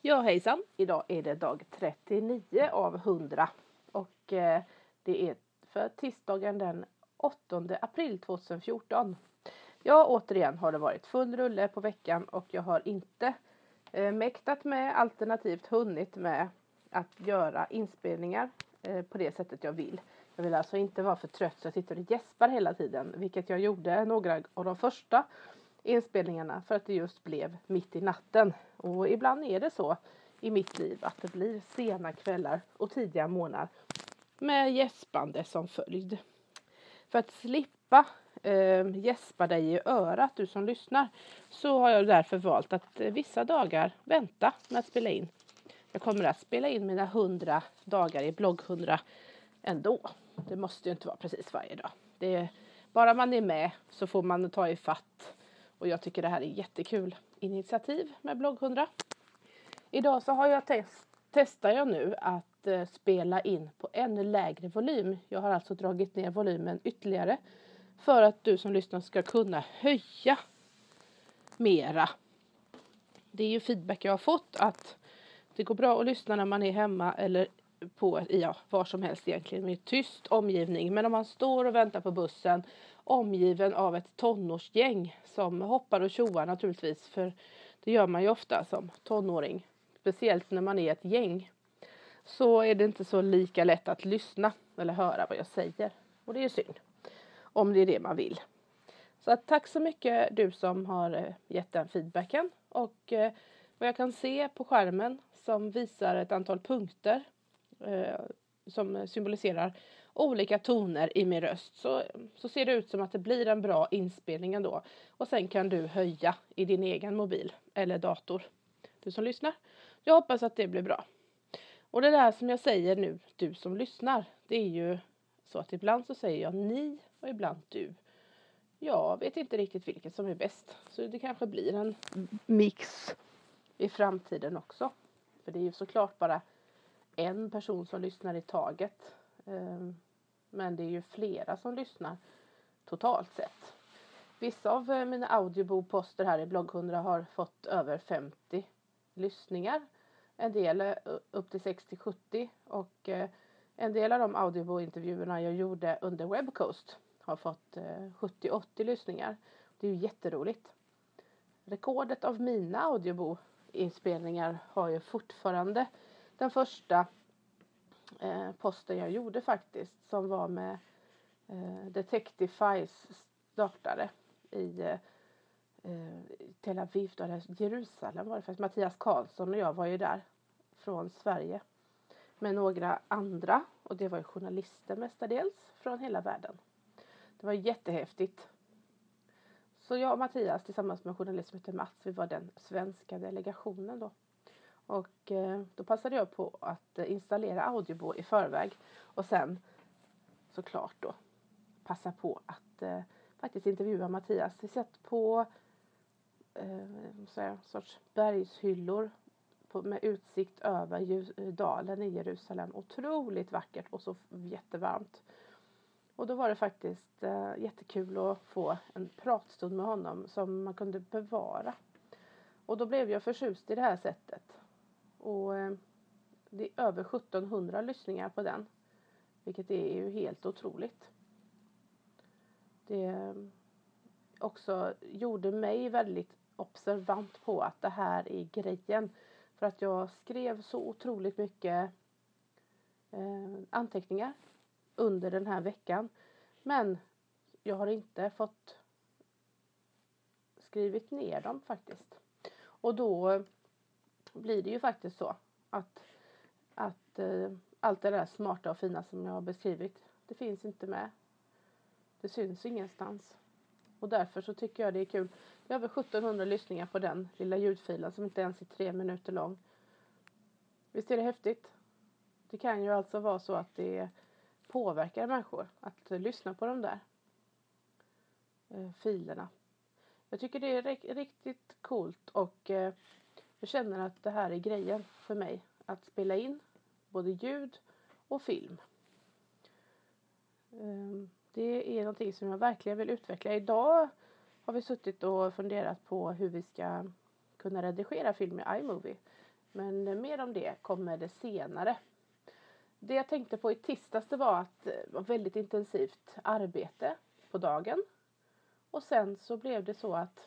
Ja, hejsan. Idag är det dag 39 av 100 och det är för tisdagen den 8 april 2014. Ja, återigen har det varit full rulle på veckan och jag har inte mäktat med, alternativt hunnit med att göra inspelningar på det sättet jag vill. Jag vill alltså inte vara för trött så jag sitter och gäspar hela tiden, vilket jag gjorde några av de första inspelningarna för att det just blev mitt i natten. Och ibland är det så i mitt liv att det blir sena kvällar och tidiga morgnar med gäspande som följd. För att slippa gäspa dig i örat, du som lyssnar, så har jag därför valt att vissa dagar vänta med att spela in. Jag kommer att spela in mina 100 dagar i blogg 100 ändå. Det måste ju inte vara precis varje dag. Bara man är med så får man ta i fatt. Och jag tycker det här är jättekul initiativ med blogg 100. Idag så har jag testar jag nu att spela in på ännu lägre volym. Jag har alltså dragit ner volymen ytterligare för att du som lyssnar ska kunna höja mera. Det är ju feedback jag har fått att det går bra att lyssna när man är hemma eller på var som helst egentligen med tyst omgivning. Men om man står och väntar på bussen omgiven av ett tonårsgäng som hoppar och tjoar naturligtvis, för det gör man ju ofta som tonåring. Speciellt när man är ett gäng. Så är det inte så lika lätt att lyssna eller höra vad jag säger. Och det är synd. Om det är det man vill. Så att tack så mycket du som har gett den feedbacken. Och vad jag kan se på skärmen som visar ett antal punkter som symboliserar olika toner i min röst. Så ser det ut som att det blir en bra inspelning ändå. Och sen kan du höja i din egen mobil eller dator. Du som lyssnar. Jag hoppas att det blir bra. Och det där som jag säger nu, du som lyssnar. Det är ju så att ibland så säger jag ni och ibland du. Jag vet inte riktigt vilket som är bäst. Så det kanske blir en mix i framtiden också. För det är ju såklart bara en person som lyssnar i taget. Men det är ju flera som lyssnar totalt sett. Vissa av mina audioboposter här i blogg 100 har fått över 50 lyssningar. En del upp till 60-70. Och en del av de audiobointervjuerna jag gjorde under Webcoast har fått 70-80 lyssningar. Det är ju jätteroligt. Rekordet av mina audioboinspelningar har ju fortfarande den första posten jag gjorde faktiskt. Som var med Detectifies startare i Tel Aviv, eller Jerusalem var det faktiskt. Mattias Karlsson och jag var ju där från Sverige med några andra. Och det var ju journalister mestadels från hela världen. Det var jättehäftigt. Så jag och Mattias tillsammans med en journalist som heter Mats, vi var den svenska delegationen då. Och då passade jag på att installera Audiobo i förväg. Och sen såklart då passa på att faktiskt intervjua Mattias. Vi satt på en sorts bergshyllor med utsikt över dalen i Jerusalem. Otroligt vackert och så jättevarmt. Och då var det faktiskt jättekul att få en pratstund med honom som man kunde bevara. Och då blev jag förtjust i det här sättet. Och det är över 1700 lyssningar på den. Vilket är ju helt otroligt. Det också gjorde mig väldigt observant på att det här är grejen. För att jag skrev så otroligt mycket anteckningar under den här veckan. Men jag har inte fått skrivit ner dem faktiskt. Och då blir det ju faktiskt så att allt det där smarta och fina som jag har beskrivit, det finns inte med. Det syns ingenstans. Och därför så tycker jag det är kul. Det är över 1700 lyssningar på den lilla ljudfilen som inte ens är 3 minuter lång. Visst är det häftigt? Det kan ju alltså vara så att det påverkar människor att lyssna på de där filerna. Jag tycker det är riktigt coolt och jag känner att det här är grejen för mig. Att spela in både ljud och film. Det är någonting som jag verkligen vill utveckla. Idag har vi suttit och funderat på hur vi ska kunna redigera film i iMovie. Men mer om det kommer det senare. Det jag tänkte på i tisdags det var att det var väldigt intensivt arbete på dagen. Och sen så blev det så att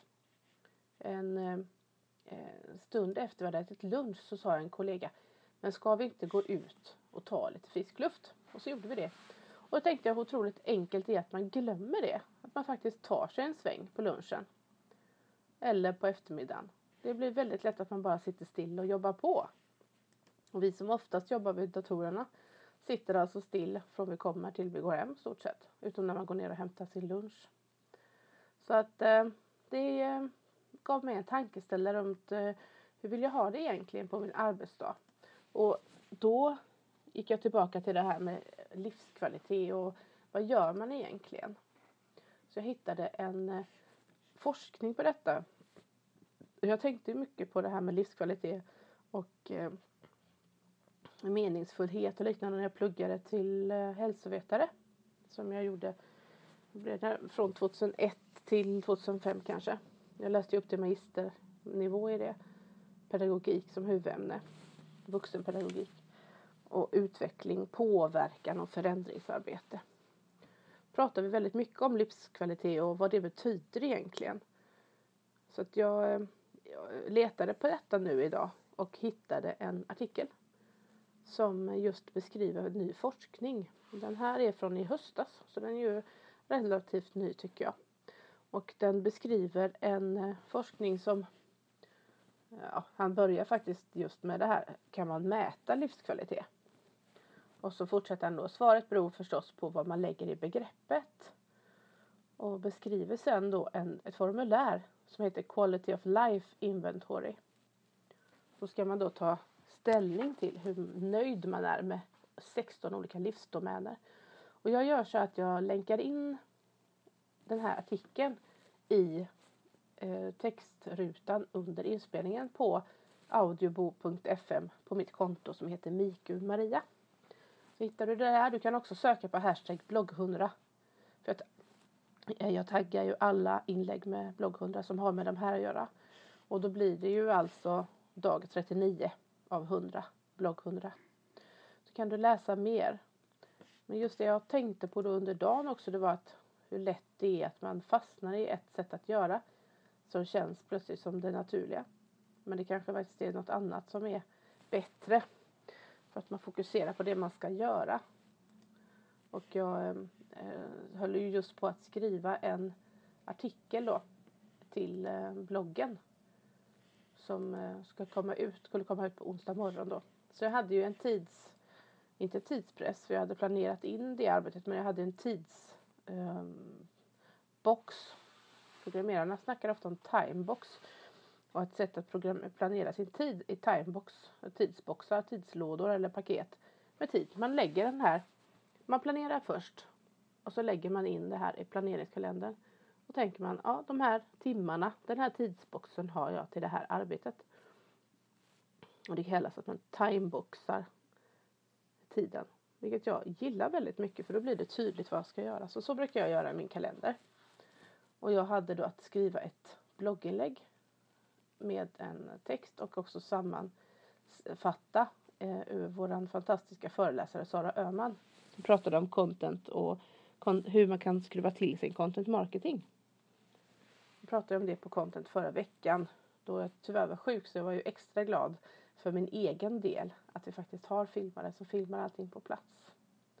en stund efter vi hade ätit lunch så sa en kollega, men ska vi inte gå ut och ta lite fiskluft? Och så gjorde vi det. Och då tänkte jag hur otroligt enkelt det är att man glömmer det. Att man faktiskt tar sig en sväng på lunchen. Eller på eftermiddagen. Det blir väldigt lätt att man bara sitter still och jobbar på. Och vi som oftast jobbar vid datorerna sitter alltså still från vi kommer till vi går hem stort sett. Utom när man går ner och hämtar sin lunch. Så att det gav mig en tankeställare om hur vill jag ha det egentligen på min arbetsdag. Och då gick jag tillbaka till det här med livskvalitet och vad gör man egentligen. Så jag hittade en forskning på detta. Jag tänkte mycket på det här med livskvalitet och meningsfullhet och liknande när jag pluggade till hälsovetare. Som jag gjorde från 2001 till 2005 kanske. Jag läste upp till magisternivå i det. Pedagogik som huvudämne. Vuxenpedagogik. Och utveckling, påverkan och förändringsarbete. Pratar vi väldigt mycket om livskvalitet och vad det betyder egentligen. Så att jag letade på detta nu idag och hittade en artikel som just beskriver ny forskning. Den här är från i höstas så den är ju relativt ny tycker jag. Och den beskriver en forskning som han börjar faktiskt just med det här. Kan man mäta livskvalitet? Och så fortsätter han då. Svaret beror förstås på vad man lägger i begreppet. Och beskriver sen då ett formulär som heter Quality of Life Inventory. Då ska man då ta ställning till hur nöjd man är med 16 olika livsdomäner. Och jag gör så att jag länkar in den här artikeln i textrutan under inspelningen på audiobo.fm på mitt konto som heter Miku Maria. Så hittar du det där. Du kan också söka på hashtag blogg100. För att jag taggar ju alla inlägg med blogg100 som har med de här att göra. Och då blir det ju alltså dag 39 av 100, blogg100. Så kan du läsa mer. Men just det jag tänkte på då under dagen också det var att hur lätt det är att man fastnar i ett sätt att göra som känns plötsligt som det naturliga. Men det kanske faktiskt är något annat som är bättre. För att man fokuserar på det man ska göra. Och jag höll ju just på att skriva en artikel då till bloggen. Som skulle komma ut på onsdag morgon då. Så jag hade ju inte tidspress för jag hade planerat in det arbetet. Men jag hade en tidsbox. Programmerarna snackar ofta om timebox. Och ett sätt att planera sin tid i timebox. Tidsboxar, tidslådor eller paket med tid. Man lägger den här. Man planerar först. Och så lägger man in det här i planeringskalendern. Och tänker man, ja de här timmarna, den här tidsboxen har jag till det här arbetet. Och det kallas att man timeboxar tiden. Vilket jag gillar väldigt mycket för då blir det tydligt vad jag ska göra. Så brukar jag göra i min kalender. Och jag hade då att skriva ett blogginlägg med en text och också sammanfatta våran fantastiska föreläsare Sara Öhman. Som pratade om content och hur man kan skruva till sin content marketing. Jag pratade om det på content förra veckan. Då jag tyvärr var sjuk så jag var ju extra glad för min egen del. Att vi faktiskt har filmare som filmar allting på plats.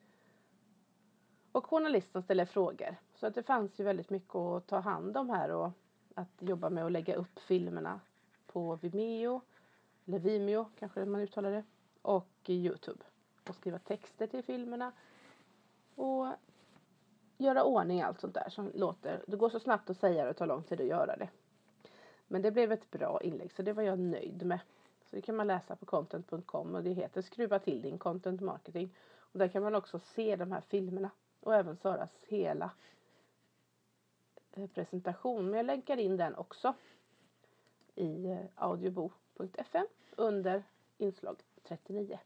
Och journalisten ställer frågor. Så att det fanns ju väldigt mycket att ta hand om här. Och att jobba med att lägga upp filmerna på Vimeo. Eller Vimeo kanske man uttalar det. Och YouTube. Och skriva texter till filmerna. Och göra ordning allt sånt där som låter. Det går så snabbt att säga det och tar lång tid att göra det. Men det blev ett bra inlägg så det var jag nöjd med. Så det kan man läsa på content.com och det heter Skruva till din content marketing. Och där kan man också se de här filmerna och även Saras hela presentation. Men jag länkar in den också i audiobo.fm under inslag 39.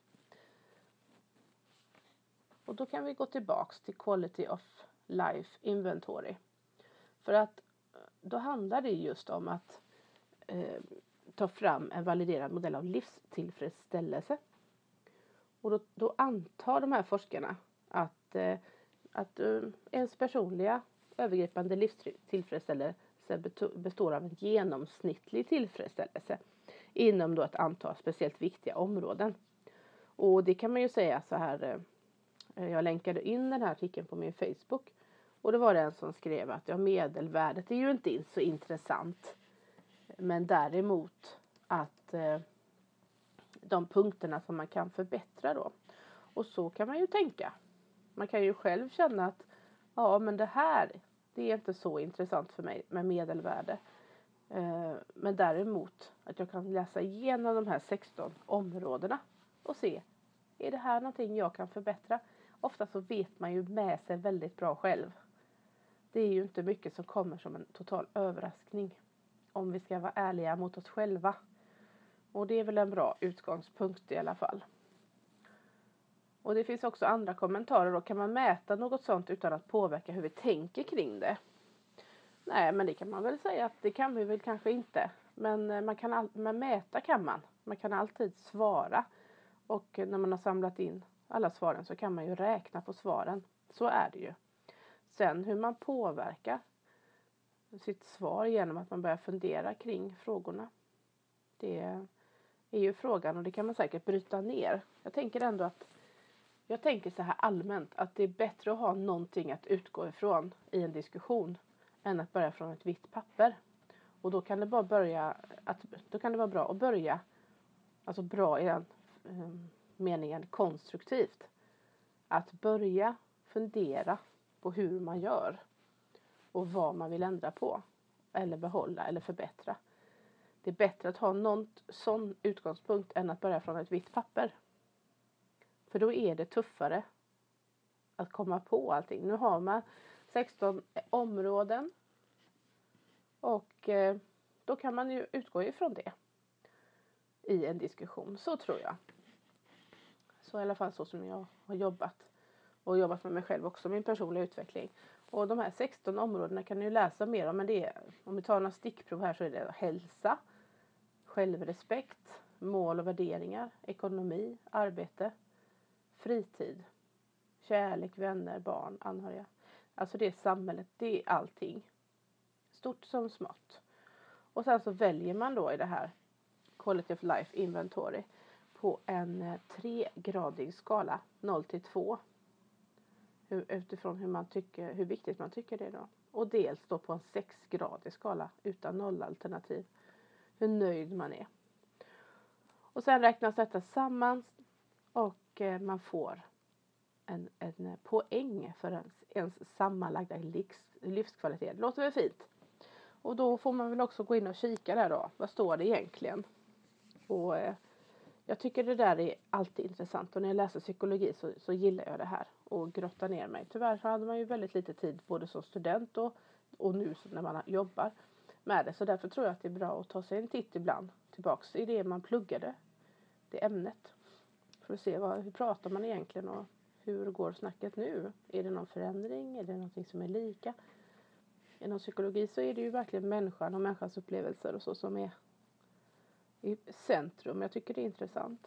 Och då kan vi gå tillbaks till Quality of Life Inventory. För att då handlar det just om att ta fram en validerad modell av livstillfredsställelse. Och då antar de här forskarna att ens personliga övergripande livstillfredsställelse består av en genomsnittlig tillfredsställelse inom då ett antal speciellt viktiga områden. Och det kan man ju säga så här, jag länkade in den här artikeln på min Facebook och det var en som skrev att medelvärdet är ju inte så intressant, men däremot att de punkterna som man kan förbättra då. Och så kan man ju tänka. Man kan ju själv känna att men det är inte så intressant för mig med medelvärde. Men däremot att jag kan läsa igenom de här 16 områdena och se, är det här någonting jag kan förbättra? Ofta så vet man ju med sig väldigt bra själv. Det är ju inte mycket som kommer som en total överraskning, om vi ska vara ärliga mot oss själva. Och det är väl en bra utgångspunkt i alla fall. Och det finns också andra kommentarer då. Kan man mäta något sånt utan att påverka hur vi tänker kring det? Nej, men det kan man väl säga att det kan vi väl kanske inte. Men men mäta kan man. Man kan alltid svara. Och när man har samlat in alla svaren så kan man ju räkna på svaren. Så är det ju. Sen hur man påverkar sitt svar genom att man börjar fundera kring frågorna. Det är ju frågan, och det kan man säkert bryta ner. Jag tänker så här allmänt att det är bättre att ha någonting att utgå ifrån i en diskussion än att börja från ett vitt papper. Och då kan det vara bra att börja, alltså bra i den meningen konstruktivt. Att börja fundera på hur man gör och vad man vill ändra på eller behålla eller förbättra. Det är bättre att ha någon sån utgångspunkt än att börja från ett vitt papper. För då är det tuffare att komma på allting. Nu har man 16 områden och då kan man ju utgå ifrån det i en diskussion. Så tror jag. Så i alla fall så som jag har jobbat. Och jobbat med mig själv också, min personliga utveckling. Och de här 16 områdena kan ni ju läsa mer om. Men om vi tar några stickprov här så är det hälsa, självrespekt, mål och värderingar, ekonomi, arbete, fritid, kärlek, vänner, barn, anhöriga. Alltså det är samhället, det är allting. Stort som smått. Och sen så väljer man då i det här Quality of Life Inventory på en 3-gradig skala, 0 till 2. Utifrån hur viktigt man tycker det är då. Och dels då på en 6-gradig skala utan nollalternativ. Hur nöjd man är. Och sen räknas detta samman och man får en poäng för ens sammanlagda livskvalitet. Det låter väl fint. Och då får man väl också gå in och kika där då. Vad står det egentligen? Och jag tycker det där är alltid intressant. Och när jag läser psykologi så gillar jag det här. Och grotta ner mig. Tyvärr så hade man ju väldigt lite tid både som student och nu när man jobbar med det. Så därför tror jag att det är bra att ta sig en titt ibland tillbaks i det man pluggade. Det ämnet. För att se hur pratar man egentligen och hur går snacket nu? Är det någon förändring? Är det någonting som är lika? Inom psykologi så är det ju verkligen människan och människans upplevelser och så som är i centrum. Jag tycker det är intressant.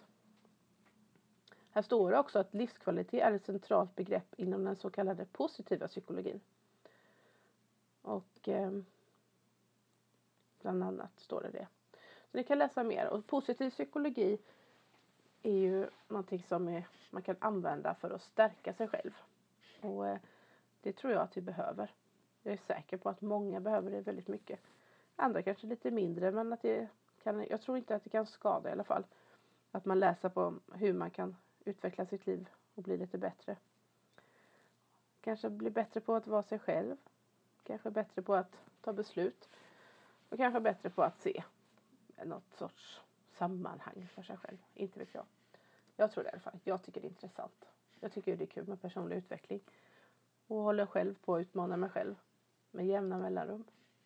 Här står det också att livskvalitet är ett centralt begrepp inom den så kallade positiva psykologin. Och bland annat står det. Så ni kan läsa mer. Och positiv psykologi är ju någonting som man kan använda för att stärka sig själv. Och det tror jag att vi behöver. Jag är säker på att många behöver det väldigt mycket. Andra kanske lite mindre, men att jag tror inte att det kan skada i alla fall. Att man läser på hur man kan utveckla sitt liv och bli lite bättre. Kanske bli bättre på att vara sig själv. Kanske bättre på att ta beslut. Och kanske bättre på att se något sorts sammanhang för sig själv. Inte vet jag. Jag tror det i alla fall. Jag tycker det är intressant. Jag tycker det är kul med personlig utveckling. Och håller själv på att utmana mig själv. Med jämna mellanrum.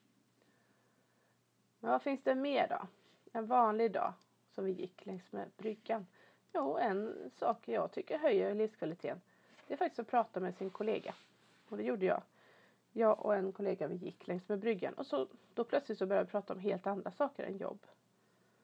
Men vad finns det mer då? En vanlig dag som vi gick längs med bryggan. Jo, en sak jag tycker höjer livskvaliteten. Det är faktiskt att prata med sin kollega. Och det gjorde jag. Jag och en kollega vi gick längs med bryggan. Och då plötsligt så började vi prata om helt andra saker än jobb.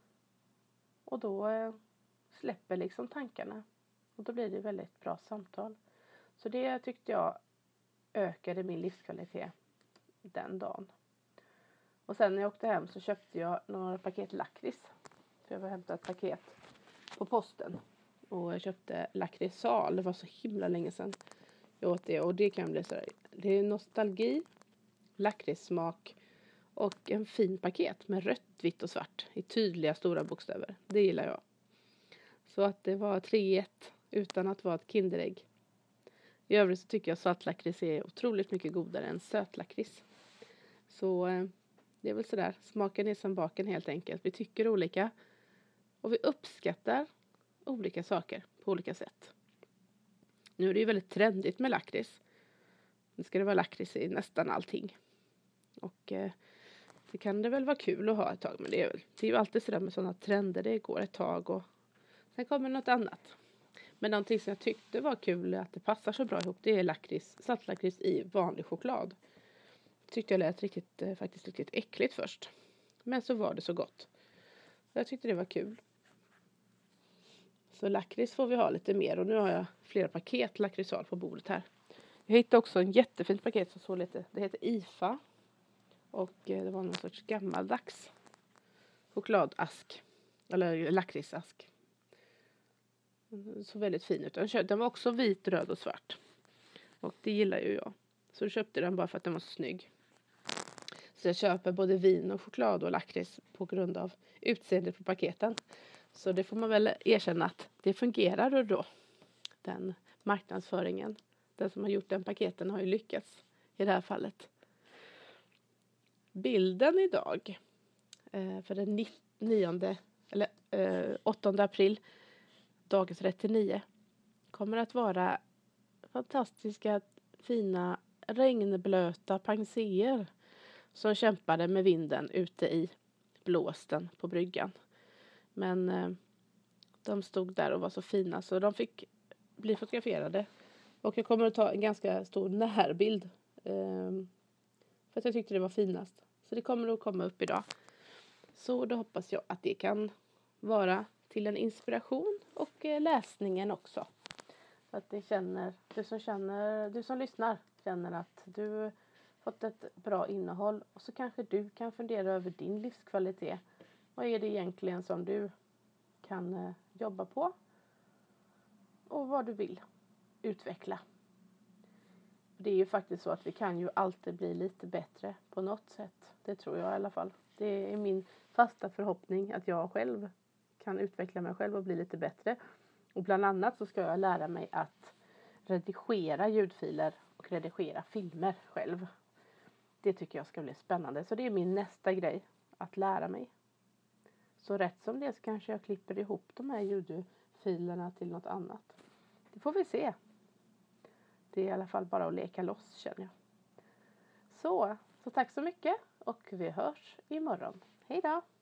Och då släpper liksom tankarna. Och då blir det väldigt bra samtal. Så det tyckte jag ökade min livskvalitet den dagen. Och sen när jag åkte hem så köpte jag några paket lakrits. För jag var hämtat ett paket på posten. Och jag köpte lakritsal. Det var så himla länge sedan jag åt det. Och det kan bli så här. Det är nostalgi, lakritssmak och en fin paket med rött, vitt och svart. I tydliga stora bokstäver. Det gillar jag. Så att det var 3-1 utan att vara ett kinderägg. I övrigt så tycker jag saltlakrits är otroligt mycket godare än sötlakrits. Så det är väl sådär. Smaken är som baken helt enkelt. Vi tycker olika. Och vi uppskattar olika saker på olika sätt. Nu är det ju väldigt trendigt med lakrits. Nu ska det vara lakrits i nästan allting. Och det kan det väl vara kul att ha ett tag. Men det är ju alltid sådär med sådana trender. Det går ett tag och sen kommer något annat. Men någonting som jag tyckte var kul att det passar så bra ihop. Det är saltlakrits i vanlig choklad. Tyckte jag lät faktiskt riktigt äckligt först. Men så var det så gott. Jag tyckte det var kul. Så lakrits får vi ha lite mer. Och nu har jag flera paket lakritsal på bordet här. Jag hittade också en jättefint paket som såg lite. Det heter IFA. Och det var någon sorts gammaldags chokladask. Eller lakritsask. Så väldigt fin ut. Den var också vit, röd och svart. Och det gillar ju jag. Så jag köpte den bara för att den var så snygg. Så jag köper både vin och choklad och lakrits på grund av utseendet på paketen. Så det får man väl erkänna att det fungerar då. Den marknadsföringen. Den som har gjort den paketen har ju lyckats i det här fallet. Bilden idag. För den 8 april. Dagens 39. Kommer att vara fantastiska, fina, regnblöta pangséer som kämpade med vinden ute i blåsten på bryggan. Men de stod där och var så fina så de fick bli fotograferade. Och jag kommer att ta en ganska stor närbild för att jag tyckte det var finast. Så det kommer att komma upp idag. Så då hoppas jag att det kan vara till en inspiration och läsningen också. Så att du som lyssnar känner att du fått ett bra innehåll. Och så kanske du kan fundera över din livskvalitet. Vad är det egentligen som du kan jobba på? Och vad du vill utveckla. Det är ju faktiskt så att vi kan ju alltid bli lite bättre på något sätt. Det tror jag i alla fall. Det är min fasta förhoppning att jag själv kan utveckla mig själv och bli lite bättre. Och bland annat så ska jag lära mig att redigera ljudfiler och redigera filmer själv. Det tycker jag ska bli spännande. Så det är min nästa grej att lära mig. Så rätt som det så kanske jag klipper ihop de här ljudfilerna till något annat. Det får vi se. Det är i alla fall bara att leka loss känner jag. Så tack så mycket och vi hörs imorgon. Hej då!